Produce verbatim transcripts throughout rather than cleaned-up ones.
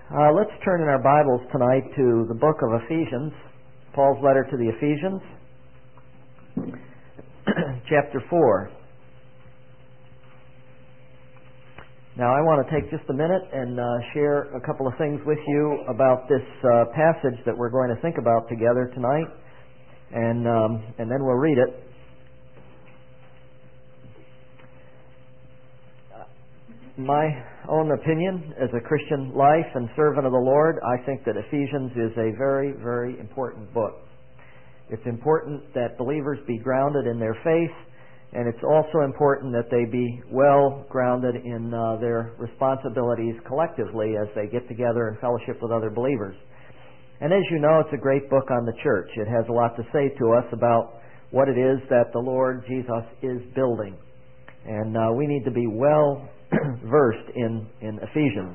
Uh, let's turn in our Bibles tonight to the book of Ephesians, Paul's letter to the Ephesians, chapter four. Now I want to take just a minute and uh, share a couple of things with you about this uh, passage that we're going to think about together tonight, and um, and then we'll read it. My own opinion as a Christian life and servant of the Lord, I think that Ephesians is a very, very important book. It's important that believers be grounded in their faith, and it's also important that they be well grounded in uh, their responsibilities collectively as they get together in fellowship with other believers. And as you know, it's a great book on the church. It has a lot to say to us about what it is that the Lord Jesus is building. And uh, we need to be well versed in, in Ephesians.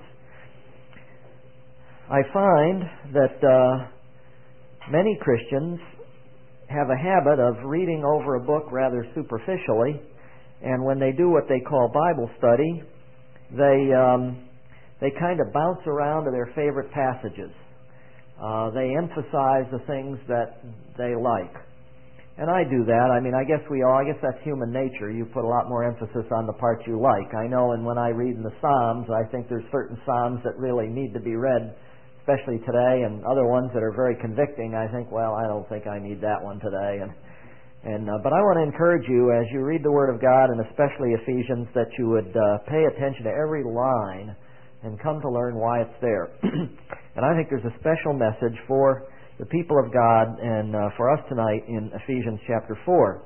I find that uh, many Christians have a habit of reading over a book rather superficially, and when they do what they call Bible study, they um, they kind of bounce around to their favorite passages. Uh, they emphasize the things that they like. And I do that. I mean, I guess we all, I guess that's human nature. You put a lot more emphasis on the parts you like. I know, and when I read in the Psalms, I think there's certain Psalms that really need to be read, especially today, and other ones that are very convicting. I think, well, I don't think I need that one today. And and uh, but I want to encourage you as you read the Word of God, and especially Ephesians, that you would uh, pay attention to every line and come to learn why it's there. And I think there's a special message for the people of God and uh, for us tonight in Ephesians chapter four.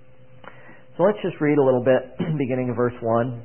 So let's just read a little bit, beginning of verse one.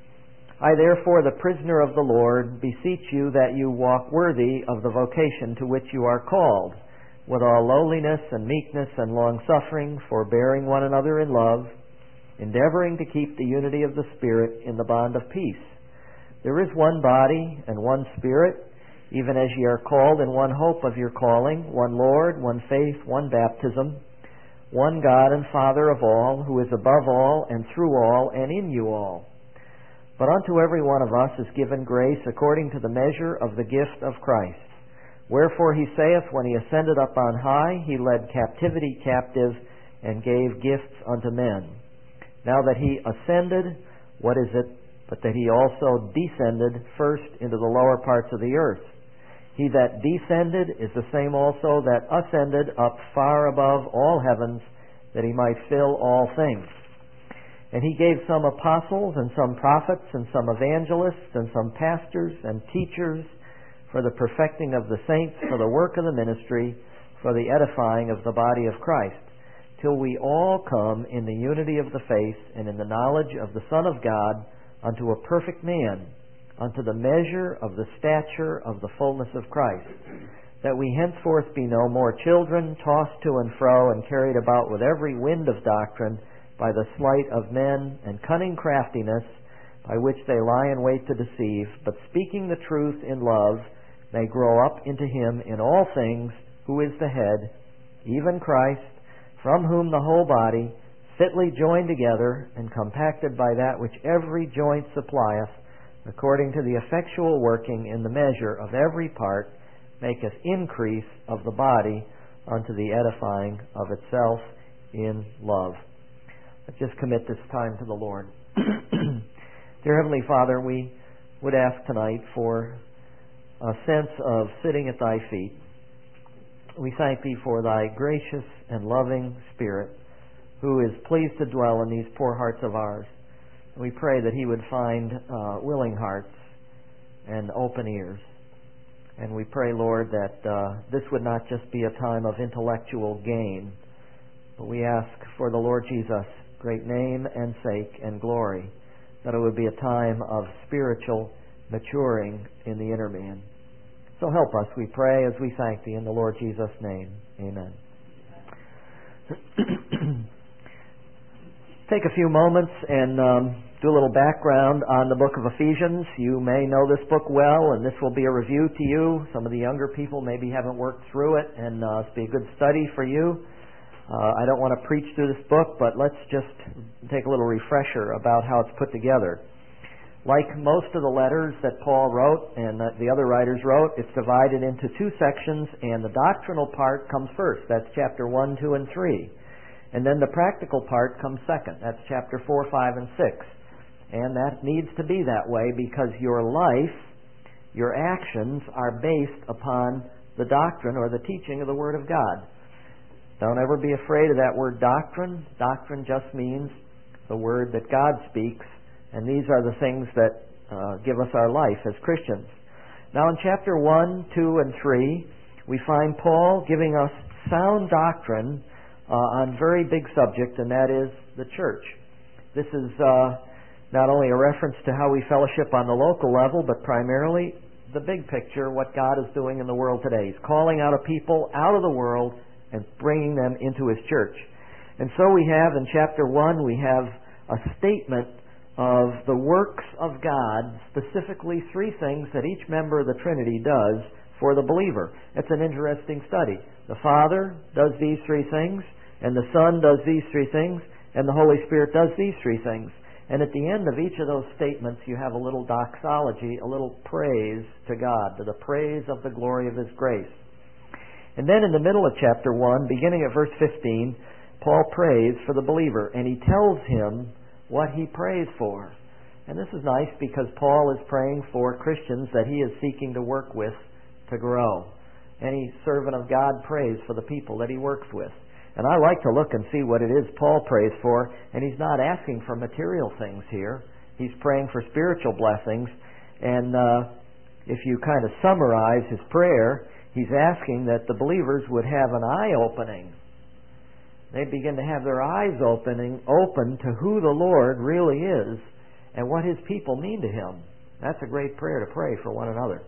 I therefore, the prisoner of the Lord, beseech you that you walk worthy of the vocation to which you are called, with all lowliness and meekness and long-suffering, forbearing one another in love, endeavoring to keep the unity of the Spirit in the bond of peace. There is one body and one Spirit, even as ye are called in one hope of your calling, one Lord, one faith, one baptism, one God and Father of all, who is above all and through all and in you all. But unto every one of us is given grace according to the measure of the gift of Christ. Wherefore he saith, when he ascended up on high, he led captivity captive and gave gifts unto men. Now that he ascended, what is it but that he also descended first into the lower parts of the earth? He that descended is the same also that ascended up far above all heavens, that he might fill all things. And he gave some apostles, and some prophets, and some evangelists, and some pastors, and teachers, for the perfecting of the saints, for the work of the ministry, for the edifying of the body of Christ, till we all come in the unity of the faith, and in the knowledge of the Son of God, unto a perfect man, unto the measure of the stature of the fullness of Christ, that we henceforth be no more children, tossed to and fro, and carried about with every wind of doctrine, by the sleight of men and cunning craftiness, by which they lie in wait to deceive, but speaking the truth in love, may grow up into him in all things, who is the head, even Christ, from whom the whole body, fitly joined together, and compacted by that which every joint supplieth, according to the effectual working in the measure of every part, maketh increase of the body unto the edifying of itself in love. Let's just commit this time to the Lord. Dear Heavenly Father, we would ask tonight for a sense of sitting at Thy feet. We thank Thee for Thy gracious and loving Spirit, who is pleased to dwell in these poor hearts of ours. We pray that He would find uh, willing hearts and open ears. And we pray, Lord, that uh, this would not just be a time of intellectual gain, but we ask for the Lord Jesus' great name and sake and glory, that it would be a time of spiritual maturing in the inner man. So help us, we pray, as we thank Thee in the Lord Jesus' name. Amen. Take a few moments and um, do a little background on the book of Ephesians. You may know this book well, and this will be a review to you. Some of the younger people maybe haven't worked through it, and uh, it's be a good study for you. Uh, I don't want to preach through this book, but let's just take a little refresher about how it's put together. Like most of the letters that Paul wrote and that the other writers wrote, it's divided into two sections, and the doctrinal part comes first. That's chapter one, two, and three. And then the practical part comes second. That's chapter four, five, and six. And that needs to be that way because your life, your actions are based upon the doctrine or the teaching of the Word of God. Don't ever be afraid of that word doctrine. Doctrine just means the word that God speaks, and these are the things that uh, give us our life as Christians. Now in chapter one, two, and three, we find Paul giving us sound doctrine uh, on a very big subject, and that is the church. This is uh, not only a reference to how we fellowship on the local level, but primarily the big picture, what God is doing in the world today. He's calling out a people out of the world and bringing them into His church. And so we have in chapter one, we have a statement of the works of God, specifically three things that each member of the Trinity does for the believer. It's an interesting study. The Father does these three things, and the Son does these three things, and the Holy Spirit does these three things. And at the end of each of those statements, you have a little doxology, a little praise to God, to the praise of the glory of His grace. And then in the middle of chapter one, beginning at verse fifteen, Paul prays for the believer, and he tells him what he prays for. And this is nice because Paul is praying for Christians that he is seeking to work with to grow. Any servant of God prays for the people that he works with. And I like to look and see what it is Paul prays for, and he's not asking for material things here. He's praying for spiritual blessings. And uh, if you kind of summarize his prayer, he's asking that the believers would have an eye-opening. They begin to have their eyes opening, open to who the Lord really is and what His people mean to Him. That's a great prayer to pray for one another.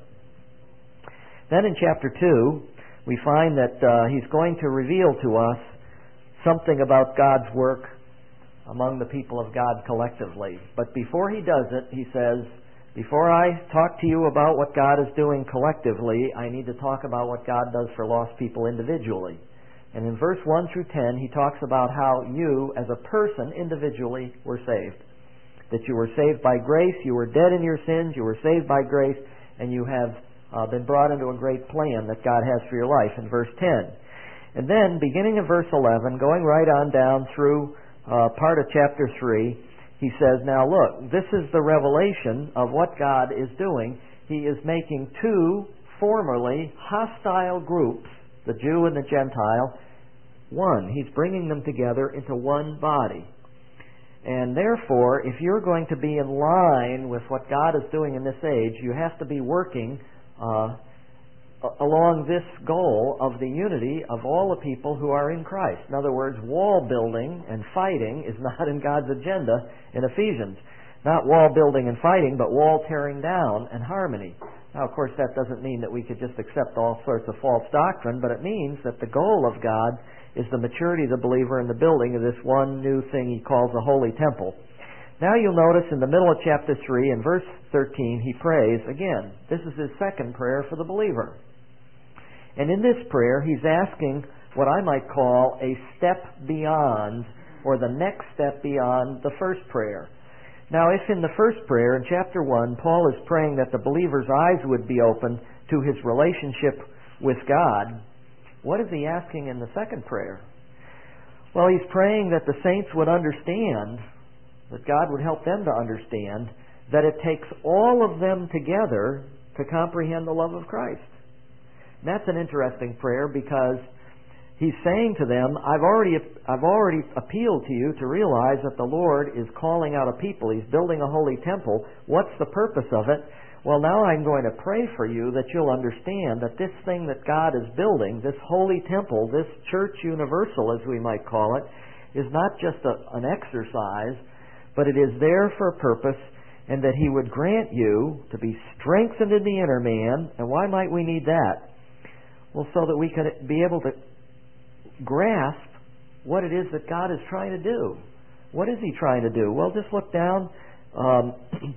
Then in chapter two, we find that uh, he's going to reveal to us something about God's work among the people of God collectively. But before he does it, he says, before I talk to you about what God is doing collectively, I need to talk about what God does for lost people individually. And in verse one through ten, he talks about how you, as a person, individually, were saved. That you were saved by grace, you were dead in your sins, you were saved by grace, and you have uh, been brought into a great plan that God has for your life in verse ten. And then, beginning in verse eleven, going right on down through uh, part of chapter three, he says, now look, this is the revelation of what God is doing. He is making two formerly hostile groups, the Jew and the Gentile, one. He's bringing them together into one body. And therefore, if you're going to be in line with what God is doing in this age, you have to be working uh, along this goal of the unity of all the people who are in Christ. In other words, wall building and fighting is not in God's agenda in Ephesians. Not wall building and fighting, but wall tearing down and harmony. Now, of course, that doesn't mean that we could just accept all sorts of false doctrine, but it means that the goal of God is the maturity of the believer in the building of this one new thing he calls a holy temple. Now you'll notice in the middle of chapter three, in verse thirteen, he prays again. This is his second prayer for the believer. And in this prayer, he's asking what I might call a step beyond, or the next step beyond the first prayer. Now, if in the first prayer, in chapter one, Paul is praying that the believer's eyes would be open to his relationship with God, what is he asking in the second prayer? Well, he's praying that the saints would understand, that God would help them to understand, that it takes all of them together to comprehend the love of Christ. And that's an interesting prayer because he's saying to them, I've already I've already appealed to you to realize that the Lord is calling out a people. He's building a holy temple. What's the purpose of it? Well, now I'm going to pray for you that you'll understand that this thing that God is building, this holy temple, this church universal, as we might call it, is not just a, an exercise, but it is there for a purpose, and that He would grant you to be strengthened in the inner man. And why might we need that? Well, so that we could be able to grasp what it is that God is trying to do. What is He trying to do? Well, just look down um,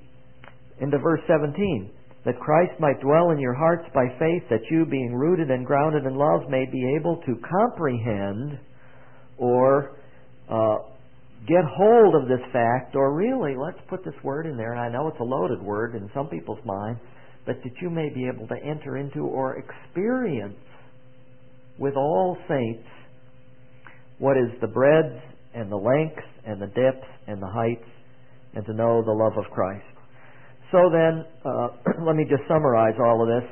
into verse seventeen. That Christ might dwell in your hearts by faith, that you, being rooted and grounded in love, may be able to comprehend or uh, get hold of this fact, or really, let's put this word in there, and I know it's a loaded word in some people's mind, but that you may be able to enter into or experience with all saints what is the breadth and the length and the depth and the heights, and to know the love of Christ. So then, uh, let me just summarize all of this.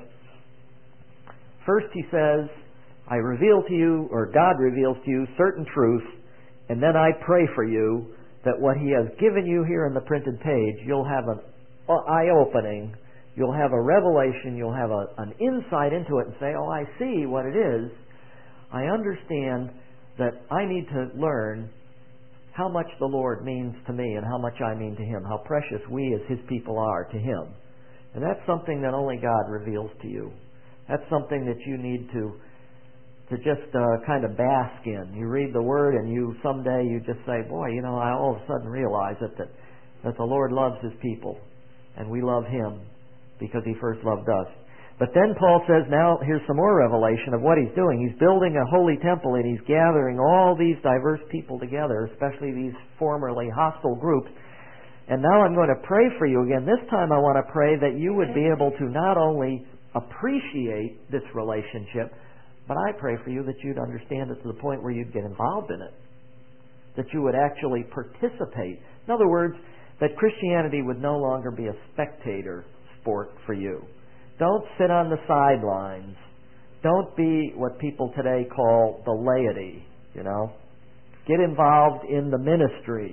First he says, I reveal to you, or God reveals to you, certain truths, and then I pray for you that what He has given you here on the printed page, you'll have an eye-opening, you'll have a revelation, you'll have a, an insight into it and say, oh, I see what it is. I understand that I need to learn how much the Lord means to me and how much I mean to Him, how precious we as His people are to Him. And that's something that only God reveals to you. That's something that you need to to just uh, kind of bask in. You read the Word and you someday you just say, boy, you know, I all of a sudden realize that, that, that the Lord loves His people and we love Him because He first loved us. But then Paul says, now here's some more revelation of what he's doing. He's building a holy temple and he's gathering all these diverse people together, especially these formerly hostile groups. And now I'm going to pray for you again. This time I want to pray that you would be able to not only appreciate this relationship, but I pray for you that you'd understand it to the point where you'd get involved in it. That you would actually participate. In other words, that Christianity would no longer be a spectator sport for you. Don't sit on the sidelines. Don't be what people today call the laity, you know. Get involved in the ministry.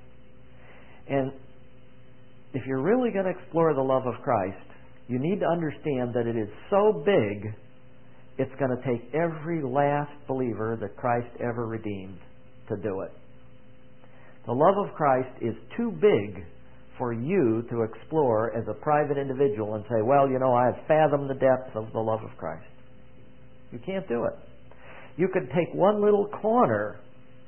And if you're really going to explore the love of Christ, you need to understand that it is so big, it's going to take every last believer that Christ ever redeemed to do it. The love of Christ is too big for you to explore as a private individual and say, well, you know, I have fathomed the depths of the love of Christ. You can't do it. You could take one little corner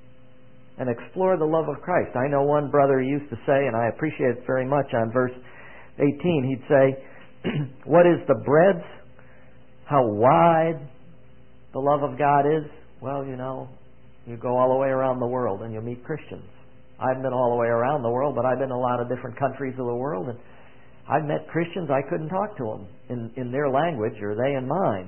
and explore the love of Christ. I know one brother used to say, and I appreciate it very much, on verse eighteen, he'd say, what is the breadth? How wide the love of God is? Well, you know, you go all the way around the world and you'll meet Christians. I've been all the way around the world, but I've been in a lot of different countries of the world, and I've met Christians I couldn't talk to them in, in their language, or they in mine.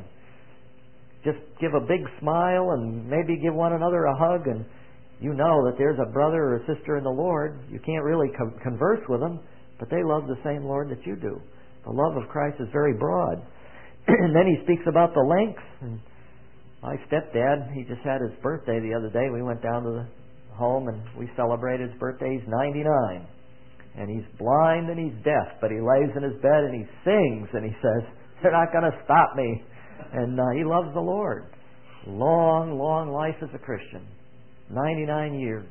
Just give a big smile and maybe give one another a hug, and you know that there's a brother or a sister in the Lord. You can't really co- converse with them, but they love the same Lord that you do. The love of Christ is very broad. And then he speaks about the length. And my stepdad, he just had his birthday the other day. We went down to the home and we celebrated his birthday. He's ninety-nine. And he's blind and he's deaf, but he lays in his bed and he sings and he says, they're not going to stop me. And uh, he loves the Lord. Long, long life as a Christian. ninety-nine years.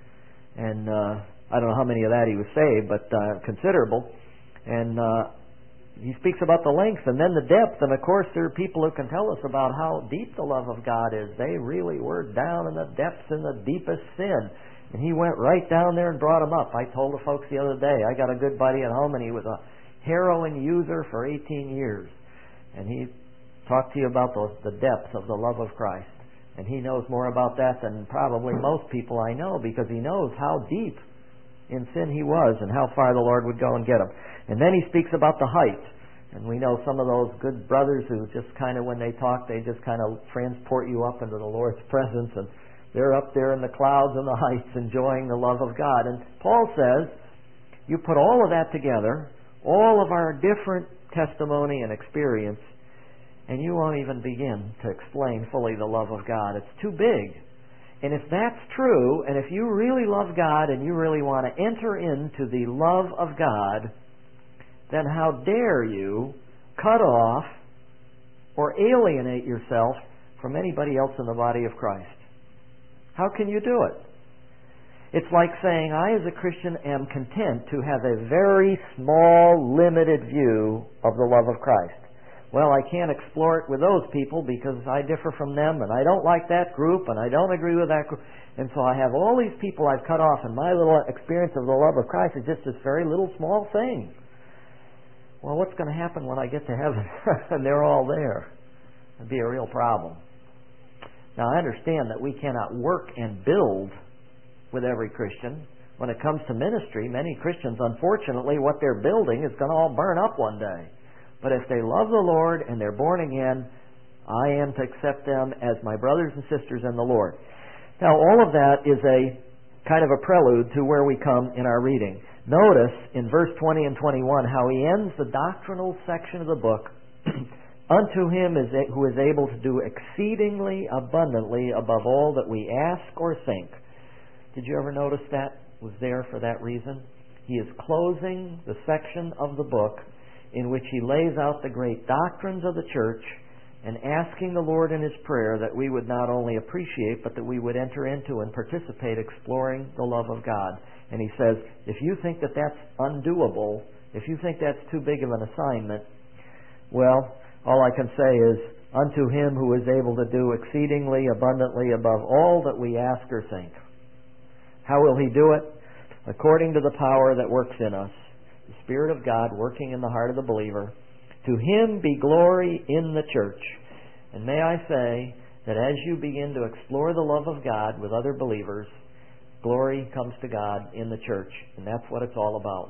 And uh, I don't know how many of that he was saved, but uh, considerable. And uh, he speaks about the length and then the depth. And of course there are people who can tell us about how deep the love of God is. They really were down in the depths, in the deepest sin. And he went right down there and brought them up. I told the folks the other day, I got a good buddy at home and he was a heroin user for eighteen years. And he talked to you about the, the depths of the love of Christ. And he knows more about that than probably most people I know, because he knows how deep in sin he was and how far the Lord would go and get him. And then he speaks about the height. And we know some of those good brothers who just kind of, when they talk, they just kind of transport you up into the Lord's presence, and they're up there in the clouds and the heights enjoying the love of God. And Paul says, you put all of that together, all of our different testimony and experience, and you won't even begin to explain fully the love of God. It's too big. And if that's true, and if you really love God and you really want to enter into the love of God, then how dare you cut off or alienate yourself from anybody else in the body of Christ? How can you do it? It's like saying, I as a Christian am content to have a very small, limited view of the love of Christ. Well, I can't explore it with those people because I differ from them and I don't like that group and I don't agree with that group. And so I have all these people I've cut off, and my little experience of the love of Christ is just this very little small thing. Well, what's going to happen when I get to heaven and they're all there? It'd be a real problem. Now, I understand that we cannot work and build with every Christian. When it comes to ministry, many Christians, unfortunately, what they're building is going to all burn up one day. But if they love the Lord and they're born again, I am to accept them as my brothers and sisters in the Lord. Now, all of that is a kind of a prelude to where we come in our reading. Notice in verse twenty and twenty-one how he ends the doctrinal section of the book. Unto him is a, who is able to do exceedingly abundantly above all that we ask or think. Did you ever notice that was there for that reason? He is closing the section of the book in which he lays out the great doctrines of the church and asking the Lord in his prayer that we would not only appreciate, but that we would enter into and participate exploring the love of God. And he says, if you think that that's undoable, if you think that's too big of an assignment, well, all I can say is, unto him who is able to do exceedingly abundantly above all that we ask or think. How will he do it? According to the power that works in us, the Spirit of God working in the heart of the believer. To him be glory in the church. And may I say that as you begin to explore the love of God with other believers, glory comes to God in the church. And that's what it's all about.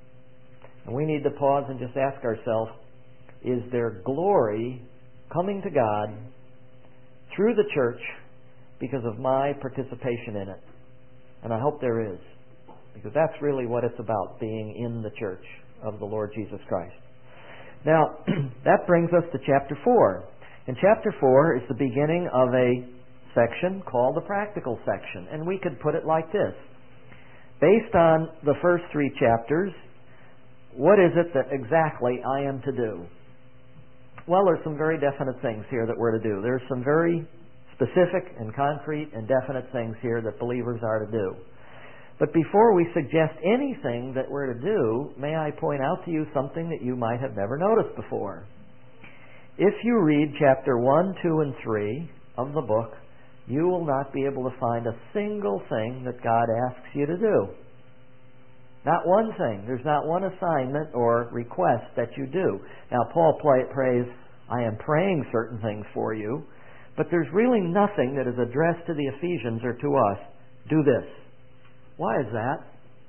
And we need to pause and just ask ourselves, is there glory coming to God through the church because of my participation in it? And I hope there is. Because that's really what it's about, being in the church of the Lord Jesus Christ. Now, that brings us to chapter four. And chapter four is the beginning of a section called the practical section. And we could put it like this. Based on the first three chapters, what is it that exactly I am to do? Well, there's some very definite things here that we're to do. There's some very specific and concrete and definite things here that believers are to do. But before we suggest anything that we're to do, may I point out to you something that you might have never noticed before. If you read chapter one, two, and three of the book, you will not be able to find a single thing that God asks you to do. Not one thing. There's not one assignment or request that you do. Now, Paul prays, I am praying certain things for you, but there's really nothing that is addressed to the Ephesians or to us. Do this. Why is that?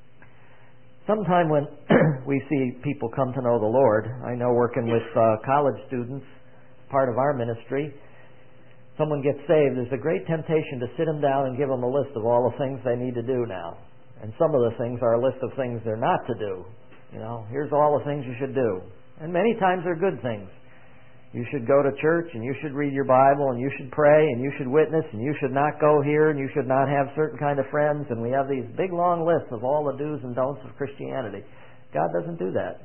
Sometime when we see people come to know the Lord, I know working with uh, college students, part of our ministry, someone gets saved, there's a great temptation to sit them down and give them a list of all the things they need to do now. And some of the things are a list of things they're not to do. You know, here's all the things you should do. And many times they're good things. You should go to church, and you should read your Bible, and you should pray, and you should witness, and you should not go here, and you should not have certain kind of friends, and we have these big long lists of all the do's and don'ts of Christianity. God doesn't do that.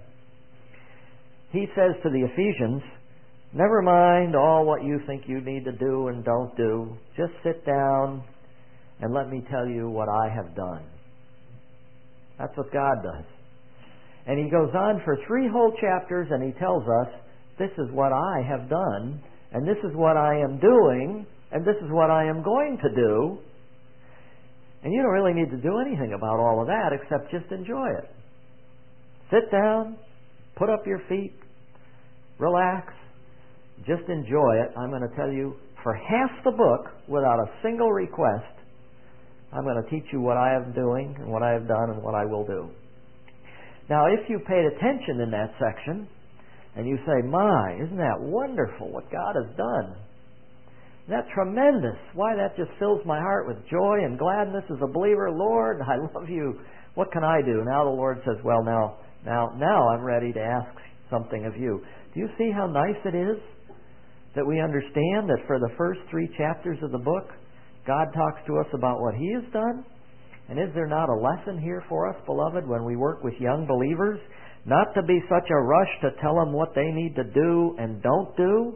He says to the Ephesians, never mind all what you think you need to do and don't do. Just sit down and let me tell you what I have done. That's what God does. And he goes on for three whole chapters, and he tells us, this is what I have done, and this is what I am doing, and this is what I am going to do. And you don't really need to do anything about all of that except just enjoy it. Sit down, put up your feet, relax, just enjoy it. I'm going to tell you, for half the book, without a single request, I'm going to teach you what I am doing and what I have done and what I will do. Now, if you paid attention in that section, and you say, my, isn't that wonderful what God has done? Isn't that tremendous? Why, that just fills my heart with joy and gladness as a believer. Lord, I love you. What can I do? Now the Lord says, well, now, now, now I'm ready to ask something of you. Do you see how nice it is that we understand that for the first three chapters of the book, God talks to us about what He has done? And is there not a lesson here for us, beloved, when we work with young believers? Not to be such a rush to tell them what they need to do and don't do,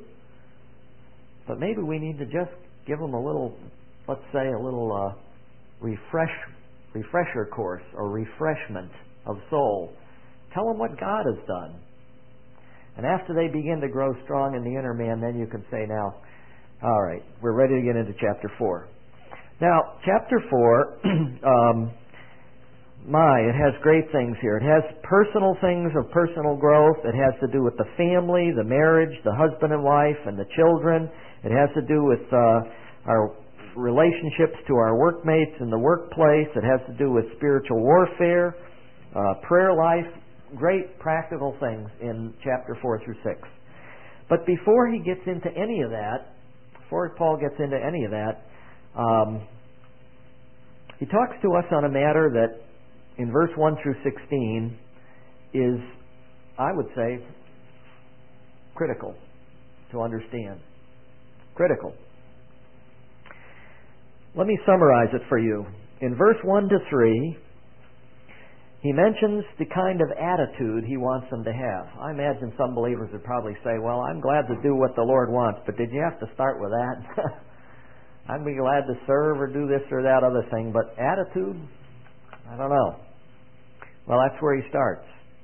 but maybe we need to just give them a little, let's say, a little uh, refresh, refresher course or refreshment of soul. Tell them what God has done. And after they begin to grow strong in the inner man, then you can say, now, all right, we're ready to get into chapter four. Now, chapter four, um, my, it has great things here. It has personal things of personal growth. It has to do with the family, the marriage, the husband and wife, and the children. It has to do with uh, our relationships to our workmates in the workplace. It has to do with spiritual warfare, uh, prayer life, great practical things in chapter four through six. But before he gets into any of that, before Paul gets into any of that, um, he talks to us on a matter that in verse one through sixteen is, I would say, critical to understand. Critical. Let me summarize it for you. In verse one to three, he mentions the kind of attitude he wants them to have. I imagine some believers would probably say, well, I'm glad to do what the Lord wants, but did you have to start with that? I'd be glad to serve or do this or that other thing, but attitude? I don't know. Well, that's where he starts.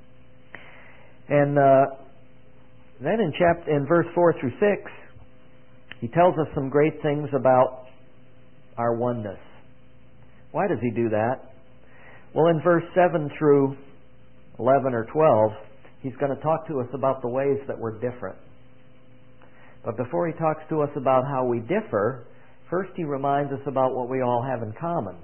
And uh, then in chapter, in verse four through six, he tells us some great things about our oneness. Why does he do that? Well, in verse seven through eleven or twelve, he's going to talk to us about the ways that we're different. But before he talks to us about how we differ, first he reminds us about what we all have in common.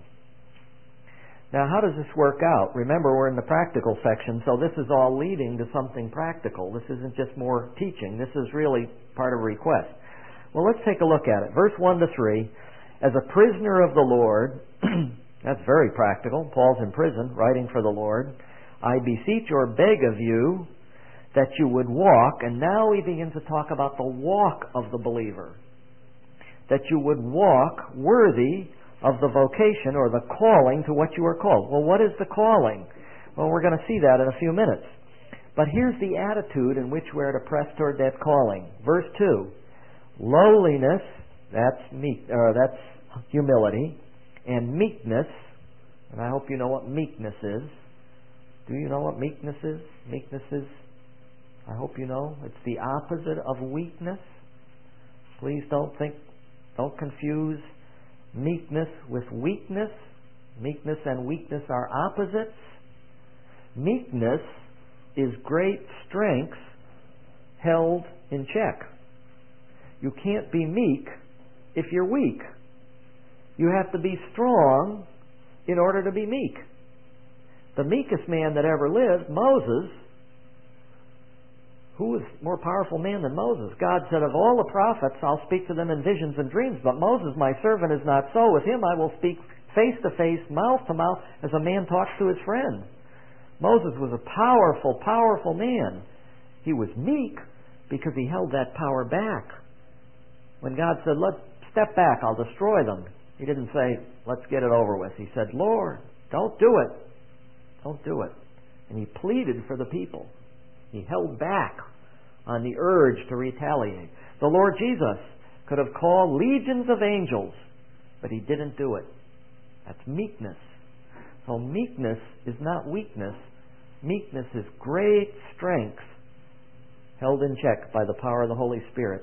Now, how does this work out? Remember, we're in the practical section, so this is all leading to something practical. This isn't just more teaching. This is really part of a request. Well, let's take a look at it. Verse one to three, as a prisoner of the Lord, that's very practical. Paul's in prison, writing for the Lord. I beseech or beg of you that you would walk, and now he begins to talk about the walk of the believer, that you would walk worthy of the vocation or the calling to what you are called. Well, what is the calling? Well, we're going to see that in a few minutes. But here's the attitude in which we're to press toward that calling. Verse two, lowliness, that's meek, or that's humility, and meekness, and I hope you know what meekness is. Do you know what meekness is? Meekness is, I hope you know, it's the opposite of weakness. Please don't think, don't confuse meekness with weakness. Meekness and weakness are opposites. Meekness is great strength held in check. You can't be meek if you're weak. You have to be strong in order to be meek. The meekest man that ever lived, Moses, who was a more powerful man than Moses? God said, of all the prophets, I'll speak to them in visions and dreams, but Moses, my servant, is not so. With him I will speak face to face, mouth to mouth, as a man talks to his friend. Moses was a powerful, powerful man. He was meek because he held that power back. When God said, "Let step back, I'll destroy them," he didn't say, "Let's get it over with." He said, "Lord, don't do it. Don't do it." And he pleaded for the people. He held back on the urge to retaliate. The Lord Jesus could have called legions of angels, but he didn't do it. That's meekness. So meekness is not weakness. Meekness is great strength held in check by the power of the Holy Spirit.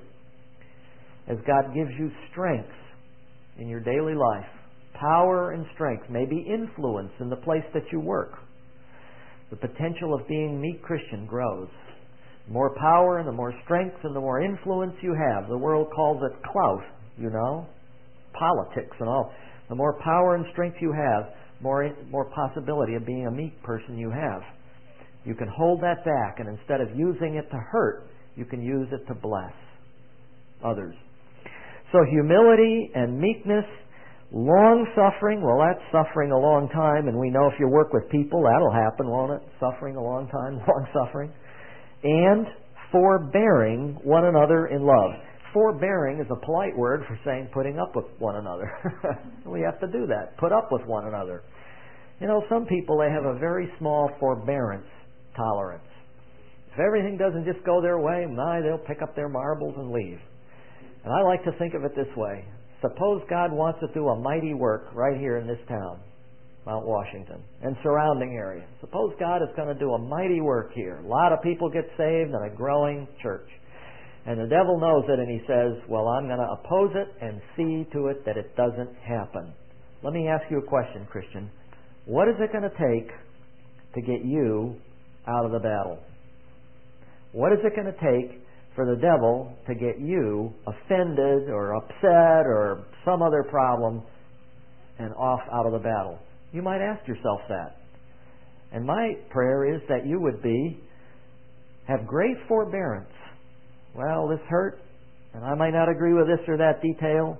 As God gives you strength in your daily life, power and strength, maybe influence in the place that you work, the potential of being meek Christian grows. The more power and the more strength and the more influence you have, the world calls it clout, you know, politics and all. The more power and strength you have, more more possibility of being a meek person you have. You can hold that back, and instead of using it to hurt, you can use it to bless others. So humility and meekness, long-suffering, well, that's suffering a long time, and we know if you work with people, that'll happen, won't it? Suffering a long time, long-suffering. And forbearing one another in love. Forbearing is a polite word for saying putting up with one another. We have to do that, put up with one another. You know, some people, they have a very small forbearance tolerance. If everything doesn't just go their way, my, they'll pick up their marbles and leave. And I like to think of it this way. Suppose God wants to do a mighty work right here in this town, Mount Washington, and surrounding area. Suppose God is going to do a mighty work here. A lot of people get saved and a growing church. And the devil knows it, and he says, well, I'm going to oppose it and see to it that it doesn't happen. Let me ask you a question, Christian. What is it going to take to get you out of the battle? What is it going to take for the devil to get you offended or upset or some other problem and off out of the battle? You might ask yourself that. And my prayer is that you would be, have great forbearance. Well, this hurt, and I might not agree with this or that detail,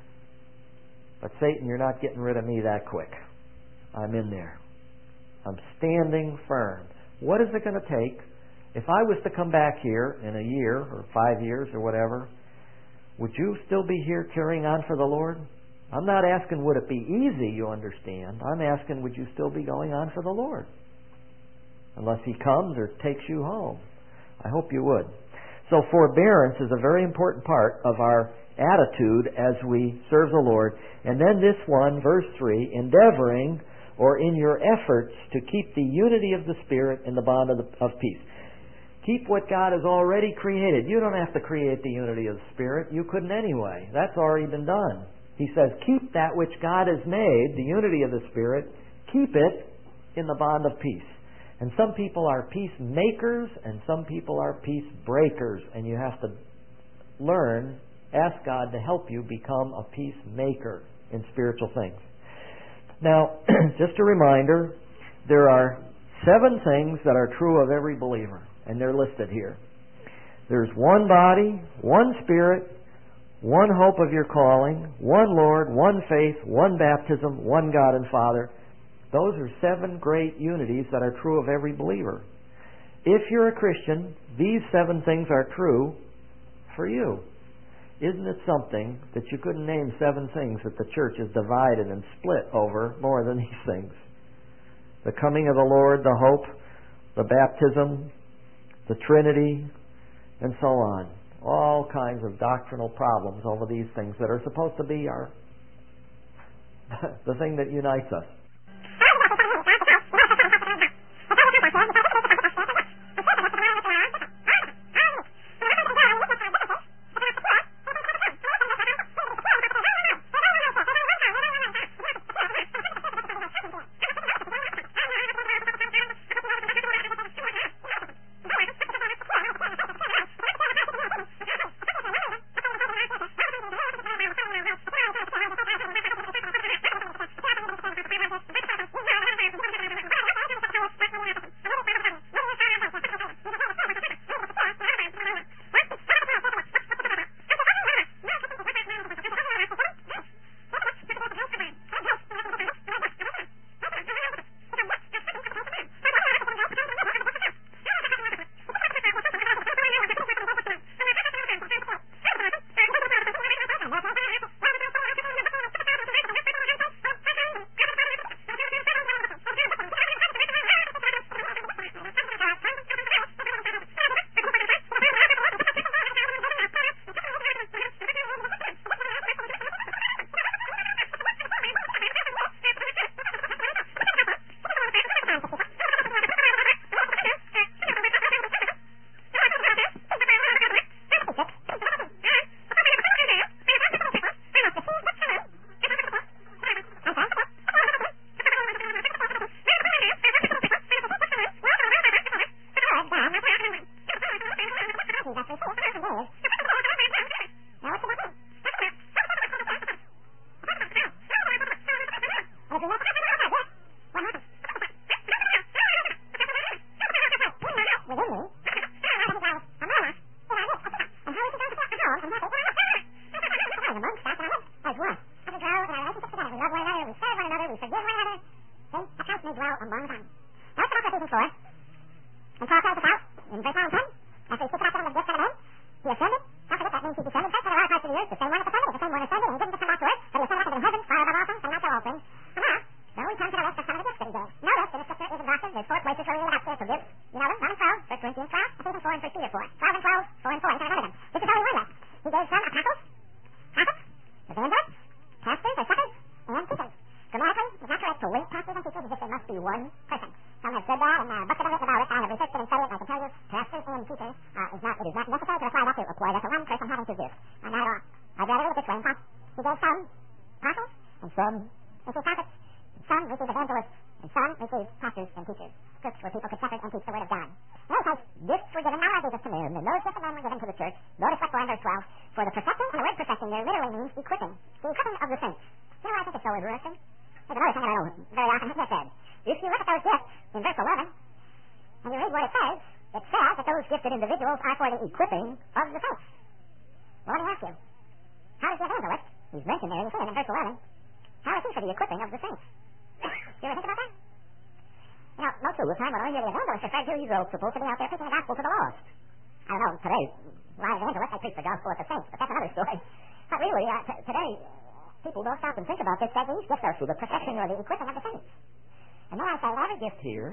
but Satan, you're not getting rid of me that quick. I'm in there. I'm standing firm. What is it going to take? If I was to come back here in a year or five years or whatever, would you still be here carrying on for the Lord? I'm not asking would it be easy, you understand. I'm asking would you still be going on for the Lord? Unless He comes or takes you home. I hope you would. So forbearance is a very important part of our attitude as we serve the Lord. And then this one, verse three, endeavoring or in your efforts to keep the unity of the Spirit in the bond of, the, of peace. Keep what God has already created. You don't have to create the unity of the Spirit. You couldn't anyway. That's already been done. He says, keep that which God has made, the unity of the Spirit, keep it in the bond of peace. And some people are peacemakers and some people are peace breakers. And you have to learn, ask God to help you become a peacemaker in spiritual things. Now, just a reminder, there are seven things that are true of every believer. And they're listed here. There's one body, one Spirit, one hope of your calling, one Lord, one faith, one baptism, one God and Father. Those are seven great unities that are true of every believer. If you're a Christian, these seven things are true for you. Isn't it something that you couldn't name seven things that the church is divided and split over more than these things? The coming of the Lord, the hope, the baptism, the Trinity, and so on. All kinds of doctrinal problems over these things that are supposed to be our the thing that unites us. And some receive pastors and teachers, churches where people could shepherd and teach the Word of God. In other words, gifts were given, now I gave us to men, and those gifts of men were given to the church. Notice what for in verse twelve. For the perfecting, and the word perfecting there literally means equipping. The equipping of the saints. You know what I think is so interesting? There's another thing I don't know very often has said. If you look at those gifts in verse eleven, and you read what it says, it says that those gifted individuals are for the equipping of the saints. Well, let me ask you, how does the evangelist, he's mentioned there, you see him in verse eleven, how is he for the equipping of the saints? You ever think about that? You know, most of the time when I hear the evangelist referred to, he's supposed to be out there preaching the gospel to the lost. I don't know, today, live evangelists, I preach the gospel at the saints, but that's another story. But really, uh, t- today, people don't stop and think about this, that these gifts are for the perfecting or the equipping of the saints. And then I say, every gift here,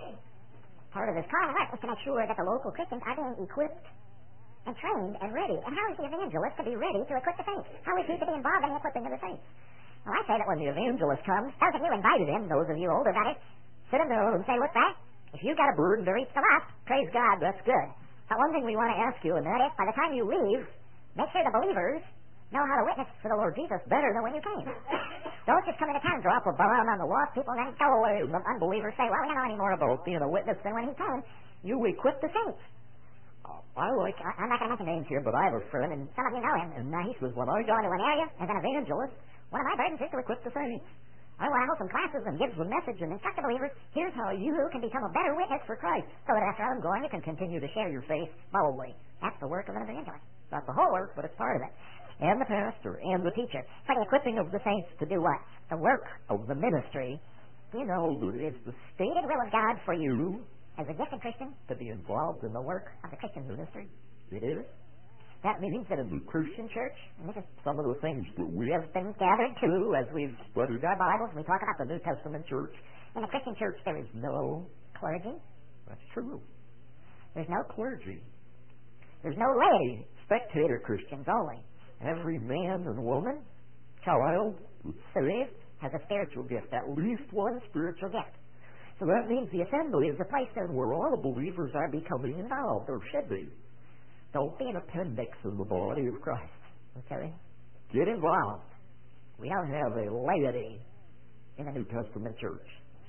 part of this common work is to make sure that the local Christians are being equipped and trained and ready. And how is the evangelist to be ready to equip the saints? How is he to be involved in the equipping of the saints? Well, I say that when the evangelist comes, those of you invited him, those of you older about it, sit in the room and say, look back, if you've got a burden to reach the lost, praise God, that's good. But one thing we want to ask you, and that is, by the time you leave, make sure the believers know how to witness for the Lord Jesus better than when you came. Don't just come into town, drop a bomb on the lost people, and then go away. The unbelievers say, well, we don't know any more about being a witness than when he came. You equip the saints. Oh, I like, I, I'm not going to mention names here, but I have a friend, and some of you know him, and he says, when I go into an area as an evangelist, one of my burdens is to equip the saints. I want to hold some classes and give some message and instruct the believers, here's how you can become a better witness for Christ, so that after I'm gone, you can continue to share your faith boldly. That's the work of an evangelist. Not the whole work, but it's part of it. And the pastor, and the teacher, for the equipping of the saints to do what? The work of the ministry. You know, it's the stated will of God for you, as a gifted Christian, to be involved in the work of the Christian ministry. It is. That means that in the Christian church, and this is some of the things that we have been gathered to as we've studied our Bibles, and we talk about the New Testament church. In the Christian church, there is no clergy. That's true. There's no clergy. There's no lay, spectator Christians only. Every man and woman, child, saved, has a spiritual gift, at least one spiritual gift. So that means the assembly is a place then where all the believers are becoming involved, or should be. Don't be an appendix of the body of Christ. Okay? Get involved. We don't have a laity in the New Testament church.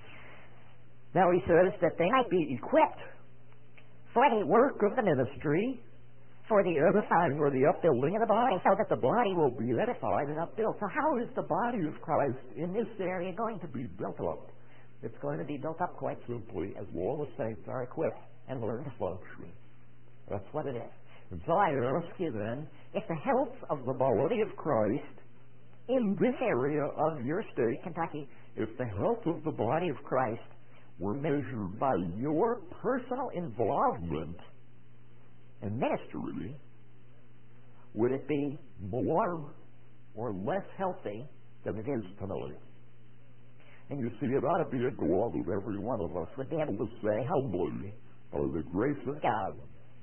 Now he says that they might be equipped for the work of the ministry, for the edifying or the upbuilding of the body, so that the body will be edified and upbuilt. So how is the body of Christ in this area going to be built up? It's going to be built up quite simply as all the saints are equipped and learn to function. That's what it is. And so I ask you then, if the health of the body of Christ in this area of your state, Kentucky, if the health of the body of Christ were measured by your personal involvement in ministry, would it be more or less healthy than it is tonight? And you see, it ought to be a goal that every one of us would be able to say humbly, by the grace of God,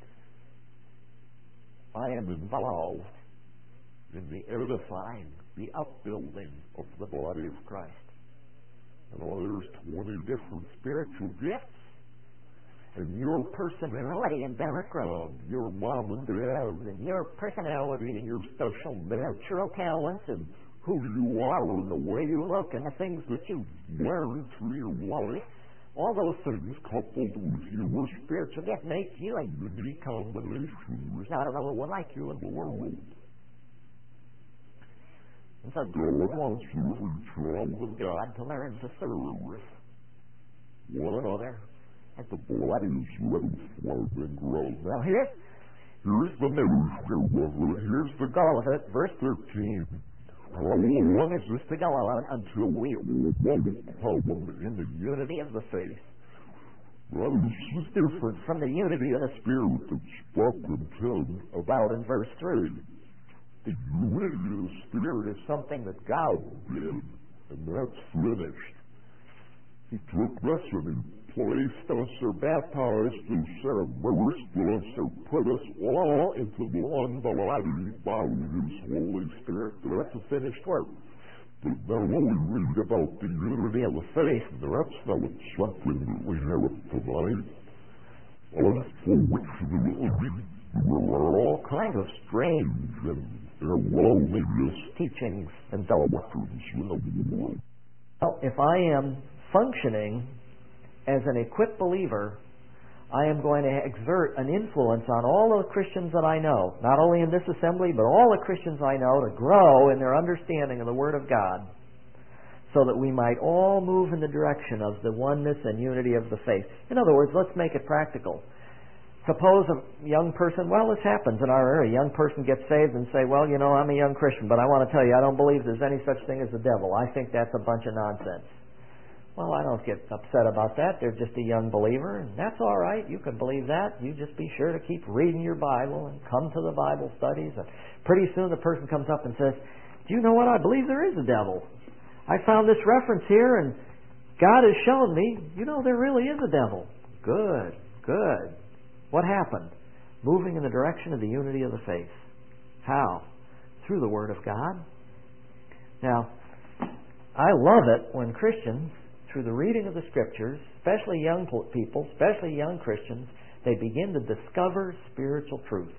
I am involved in the edifying, the upbuilding of the body of Christ. And all there's twenty different spiritual gifts, and your personality and background, your mom and dad, and your personality and your special natural talents, and who you are, and the way you look, and the things that you've learned through your life, all those things coupled with your spiritual gift make you a unique combination. There's not another one like you in the world. And so God wants you to reach with God to learn to serve one another as the body is ready for and grow. Now here, here's the news. Here's the goal of it. Verse thirteen. One is just to go on until we all in the unity of the faith. Well, this is different from the unity of the Spirit that's spoken to about in verse three. The unity of the Spirit is something that God did, and that's finished. He took us and He placed us or baptized and ceremonious us or put us all into the one body by His Holy Spirit. That's a finished work. But now when we read about the unity of the faith, that's not something that we have tonight. As for which there are all kinds of strange and erroneous teachings and doctrines in the world. Well, if I am functioning as an equipped believer, I am going to exert an influence on all of the Christians that I know, not only in this assembly, but all the Christians I know, to grow in their understanding of the Word of God, so that we might all move in the direction of the oneness and unity of the faith. In other words, let's make it practical. Suppose a young person, well, this happens in our area, a young person gets saved and say, well, you know, I'm a young Christian, but I want to tell you, I don't believe there's any such thing as the devil. I think that's a bunch of nonsense. Well, I don't get upset about that. They're just a young believer, and that's all right. You can believe that. You just be sure to keep reading your Bible and come to the Bible studies. And pretty soon the person comes up and says, do you know what? I believe there is a devil. I found this reference here, and God has shown me, you know, there really is a devil. Good, good. What happened? Moving in the direction of the unity of the faith. How? Through the Word of God. Now, I love it when Christians, through the reading of the Scriptures, especially young people, especially young Christians, they begin to discover spiritual truth.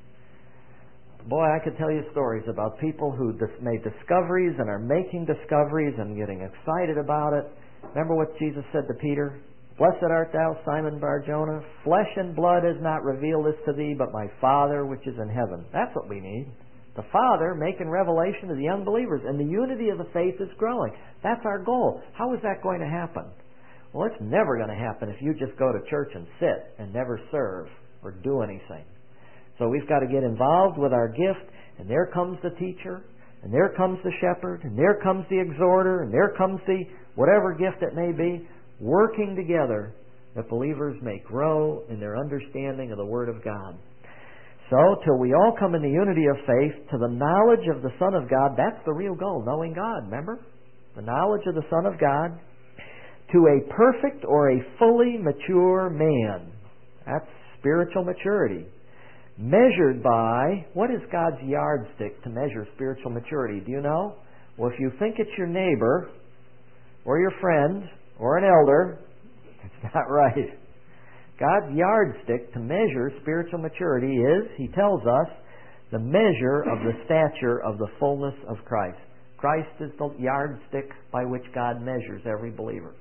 Boy, I could tell you stories about people who dis- made discoveries and are making discoveries and getting excited about it. Remember what Jesus said to Peter? Blessed art thou, Simon Bar-Jonah. Flesh and blood has not revealed this to thee, but my Father which is in heaven. That's what we need. The Father making revelation to the young believers, and the unity of the faith is growing. That's our goal. How is that going to happen? Well, it's never going to happen if you just go to church and sit and never serve or do anything. So we've got to get involved with our gift, and there comes the teacher, and there comes the shepherd, and there comes the exhorter, and there comes the whatever gift it may be, working together that believers may grow in their understanding of the Word of God. So, till we all come in the unity of faith, to the knowledge of the Son of God, that's the real goal, knowing God, remember? The knowledge of the Son of God, to a perfect or a fully mature man. That's spiritual maturity. Measured by, what is God's yardstick to measure spiritual maturity? Do you know? Well, if you think it's your neighbor, or your friend, or an elder, it's not right. God's yardstick to measure spiritual maturity is, He tells us, the measure of the stature of the fullness of Christ. Christ is the yardstick by which God measures every believer.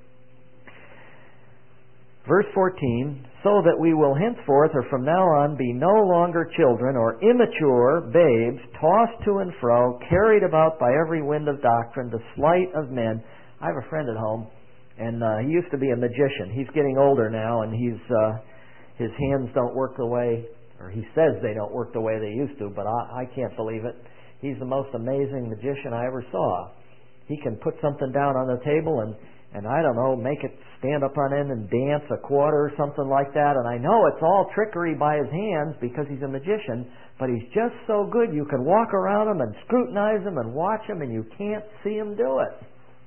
Verse fourteen, so that we will henceforth or from now on be no longer children or immature babes, tossed to and fro, carried about by every wind of doctrine, the sleight of men. I have a friend at home, and uh, he used to be a magician. He's getting older now, and he's uh, his hands don't work the way, or he says they don't work the way they used to, but I, I can't believe it. He's the most amazing magician I ever saw. He can put something down on the table and, and I don't know, make it stand up on end and dance a quarter or something like that. And I know it's all trickery by his hands because he's a magician, but he's just so good you can walk around him and scrutinize him and watch him and you can't see him do it.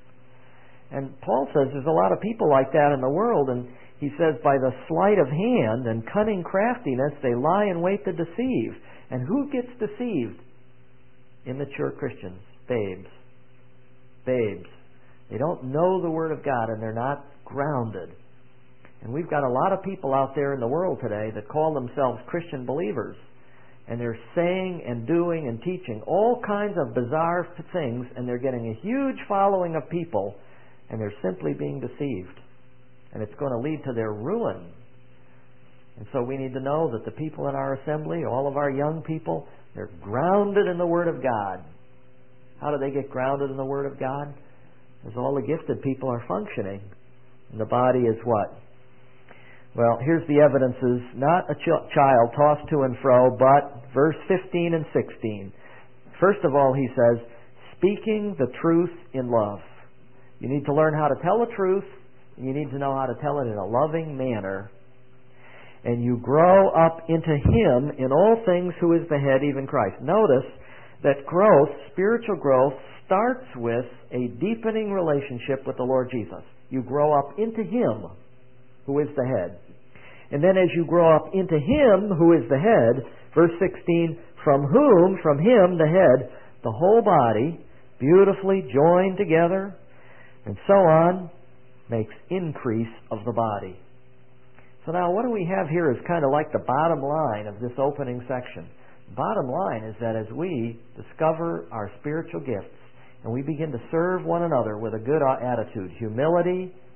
And Paul says there's a lot of people like that in the world, and he says by the sleight of hand and cunning craftiness they lie in wait to deceive. And who gets deceived? Immature Christians, babes. Babes. They don't know the Word of God and they're not grounded. And we've got a lot of people out there in the world today that call themselves Christian believers. And they're saying and doing and teaching all kinds of bizarre things, and they're getting a huge following of people, and they're simply being deceived. And it's going to lead to their ruin. And so we need to know that the people in our assembly, all of our young people, they're grounded in the Word of God. How do they get grounded in the Word of God? As all the gifted people are functioning. And the body is what? Well, here's the evidences. Not a ch- child tossed to and fro, but verse fifteen and sixteen. First of all, he says, speaking the truth in love. You need to learn how to tell the truth, and you need to know how to tell it in a loving manner. And you grow up into Him in all things who is the head, even Christ. Notice that growth, spiritual growth, starts with a deepening relationship with the Lord Jesus. You grow up into Him, who is the head. And then as you grow up into Him, who is the head, verse sixteen, from whom, from Him, the head, the whole body, beautifully joined together, and so on, makes increase of the body. So now what do we have here is kind of like the bottom line of this opening section. The bottom line is that as we discover our spiritual gifts and we begin to serve one another with a good attitude, humility,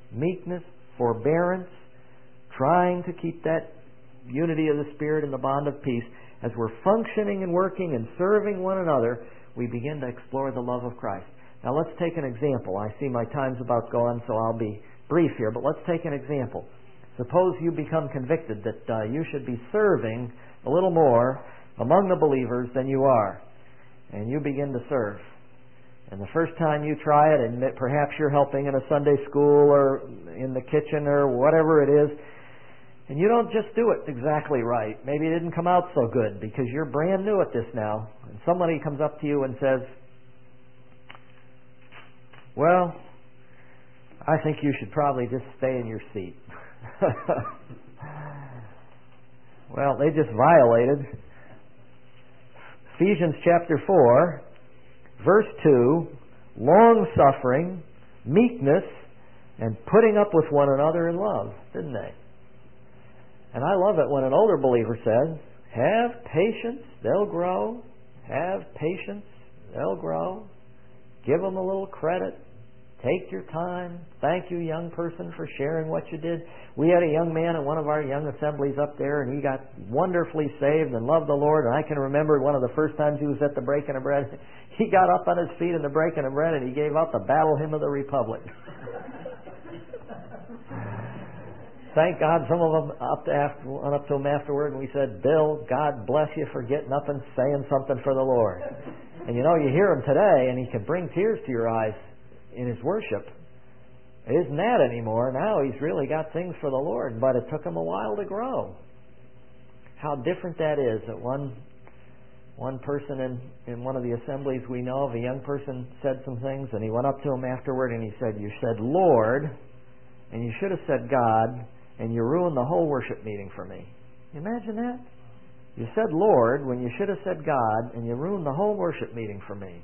meekness, forbearance, trying to keep that unity of the Spirit and the bond of peace. As we're functioning and working and serving one another, we begin to explore the love of Christ. Now let's take an example. I see my time's about gone, so I'll be brief here, but let's take an example. Suppose you become convicted that uh, you should be serving a little more among the believers than you are, and you begin to serve. And the first time you try it, and perhaps you're helping in a Sunday school or in the kitchen or whatever it is, and you don't just do it exactly right. Maybe it didn't come out so good because you're brand new at this now. And somebody comes up to you and says, well, I think you should probably just stay in your seat. Well, they just violated Ephesians chapter four, verse two, long-suffering, meekness, and putting up with one another in love, didn't they? And I love it when an older believer says, have patience, they'll grow. Have patience, they'll grow. Give them a little credit. Take your time. Thank you, young person, for sharing what you did. We had a young man at one of our young assemblies up there, and he got wonderfully saved and loved the Lord. And I can remember one of the first times he was at the breaking of bread, he got up on his feet in the breaking of bread, and he gave out the Battle Hymn of the Republic. Thank God some of them up to after, went up to him afterward, and we said, Bill, God bless you for getting up and saying something for the Lord. And you know, you hear him today, and he can bring tears to your eyes in his worship. It isn't that anymore. Now he's really got things for the Lord, but it took him a while to grow. How different that is. That one one person in, in one of the assemblies we know of, a young person said some things, and he went up to him afterward and he said, you said Lord, and you should have said God, and you ruined the whole worship meeting for me. You imagine that? You said Lord when you should have said God, and you ruined the whole worship meeting for me.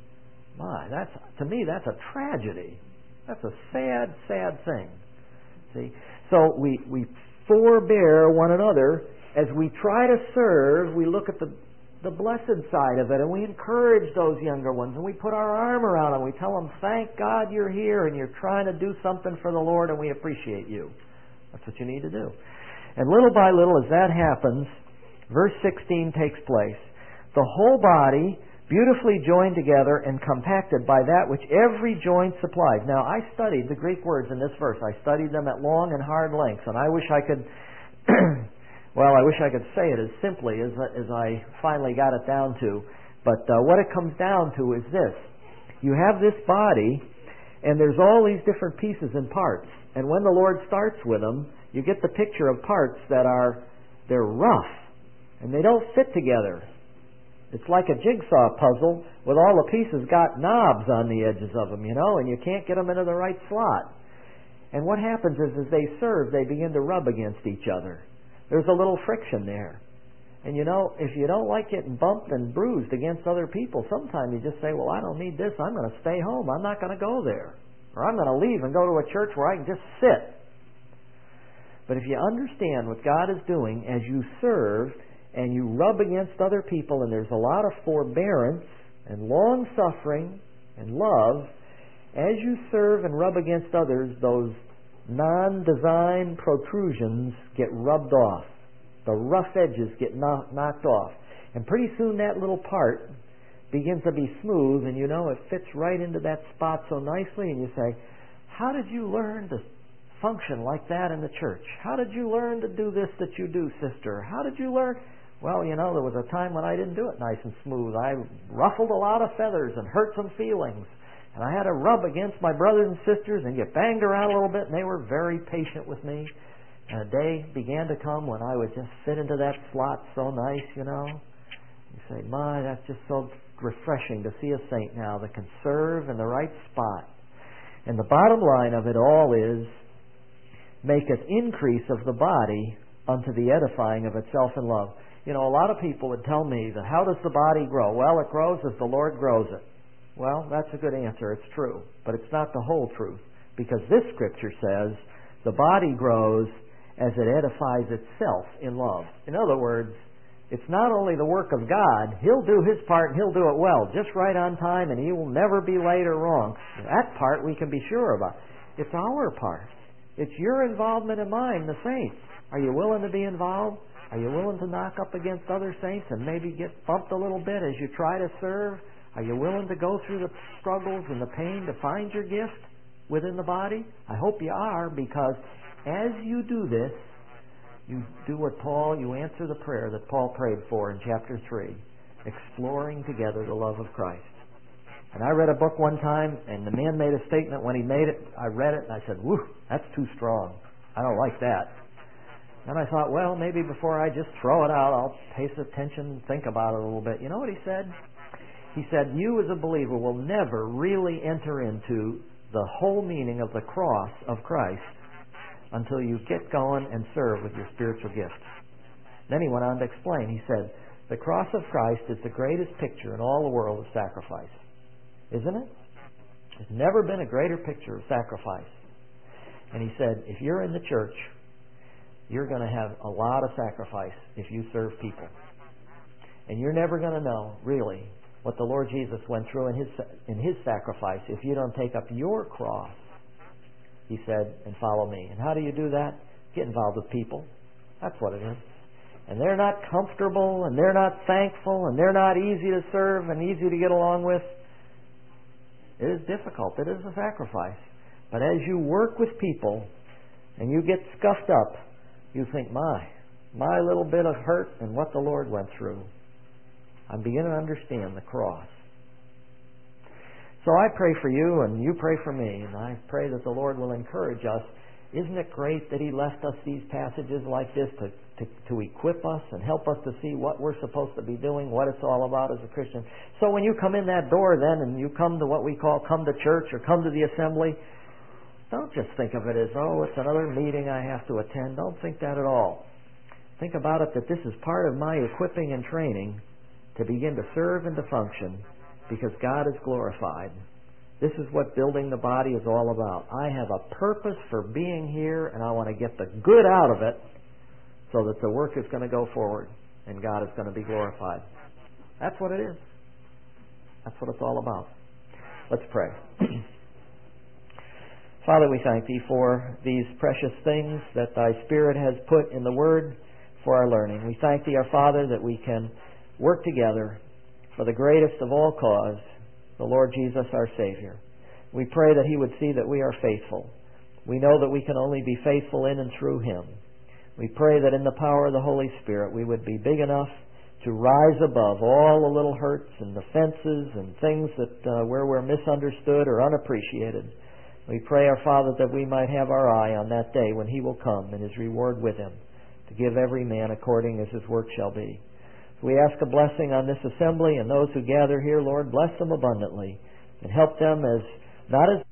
My, that's, to me, that's a tragedy. That's a sad, sad thing. See? So we, we forbear one another. As we try to serve, we look at the, the blessed side of it, and we encourage those younger ones, and we put our arm around them. We tell them, thank God you're here, and you're trying to do something for the Lord, and we appreciate you. That's what you need to do. And little by little, as that happens, verse sixteen takes place. The whole body, beautifully joined together and compacted by that which every joint supplies. Now, I studied the Greek words in this verse. I studied them at long and hard lengths, and I wish I could, well, I wish I could say it as simply as, as I finally got it down to. But uh, what it comes down to is this. You have this body, and there's all these different pieces and parts. And when the Lord starts with them, you get the picture of parts that are, they're rough, and they don't fit together. It's like a jigsaw puzzle with all the pieces got knobs on the edges of them, you know, and you can't get them into the right slot. And what happens is as they serve, they begin to rub against each other. There's a little friction there. And you know, if you don't like getting bumped and bruised against other people, sometimes you just say, well, I don't need this. I'm going to stay home. I'm not going to go there. Or I'm going to leave and go to a church where I can just sit. But if you understand what God is doing as you serve and you rub against other people, and there's a lot of forbearance and long-suffering and love, as you serve and rub against others, those non-design protrusions get rubbed off. The rough edges get knock, knocked off. And pretty soon that little part begins to be smooth, and you know it fits right into that spot so nicely, and you say, how did you learn to function like that in the church? How did you learn to do this that you do, sister? How did you learn? Well, you know, there was a time when I didn't do it nice and smooth. I ruffled a lot of feathers and hurt some feelings, and I had to rub against my brothers and sisters and get banged around a little bit, and they were very patient with me. And a day began to come when I would just fit into that slot so nice, you know. You say, my, that's just so refreshing to see a saint now that can serve in the right spot. And the bottom line of it all is, maketh increase of the body unto the edifying of itself in love. You know, a lot of people would tell me that how does the body grow? Well, it grows as the Lord grows it. Well, that's a good answer. It's true. But it's not the whole truth. Because this scripture says the body grows as it edifies itself in love. In other words, it's not only the work of God. He'll do His part and He'll do it well, just right on time, and He will never be late or wrong. That part we can be sure about. It's our part. It's your involvement and mine, the saints. Are you willing to be involved? Are you willing to knock up against other saints and maybe get bumped a little bit as you try to serve? Are you willing to go through the struggles and the pain to find your gift within the body? I hope you are, because as you do this, you do what Paul, you answer the prayer that Paul prayed for in chapter three, exploring together the love of Christ. And I read a book one time, and the man made a statement when he made it. I read it, and I said, whew, that's too strong. I don't like that. And I thought, well, maybe before I just throw it out, I'll pay some attention and think about it a little bit. You know what he said? He said, you as a believer will never really enter into the whole meaning of the cross of Christ until you get going and serve with your spiritual gifts. Then he went on to explain. He said, the cross of Christ is the greatest picture in all the world of sacrifice. Isn't it? There's never been a greater picture of sacrifice. And he said, if you're in the church, you're going to have a lot of sacrifice if you serve people. And you're never going to know, really, what the Lord Jesus went through in His in His sacrifice if you don't take up your cross, He said, and follow me. And how do you do that? Get involved with people. That's what it is. And they're not comfortable, and they're not thankful, and they're not easy to serve and easy to get along with. It is difficult. It is a sacrifice. But as you work with people and you get scuffed up, you think, my, my little bit of hurt and what the Lord went through. I'm beginning to understand the cross. So I pray for you and you pray for me, and I pray that the Lord will encourage us. Isn't it great that He left us these passages like this to, to, to equip us and help us to see what we're supposed to be doing, what it's all about as a Christian? So when you come in that door then and you come to what we call come to church or come to the assembly, don't just think of it as, oh, it's another meeting I have to attend. Don't think that at all. Think about it that this is part of my equipping and training to begin to serve and to function because God is glorified. This is what building the body is all about. I have a purpose for being here, and I want to get the good out of it so that the work is going to go forward and God is going to be glorified. That's what it is. That's what it's all about. Let's pray. Father, we thank Thee for these precious things that Thy Spirit has put in the Word for our learning. We thank Thee, our Father, that we can work together for the greatest of all cause, the Lord Jesus, our Savior. We pray that He would see that we are faithful. We know that we can only be faithful in and through Him. We pray that in the power of the Holy Spirit we would be big enough to rise above all the little hurts and offenses and things that uh, where we're misunderstood or unappreciated. We pray, our Father, that we might have our eye on that day when He will come and His reward with Him to give every man according as his work shall be. We ask a blessing on this assembly and those who gather here, Lord. Bless them abundantly and help them as not as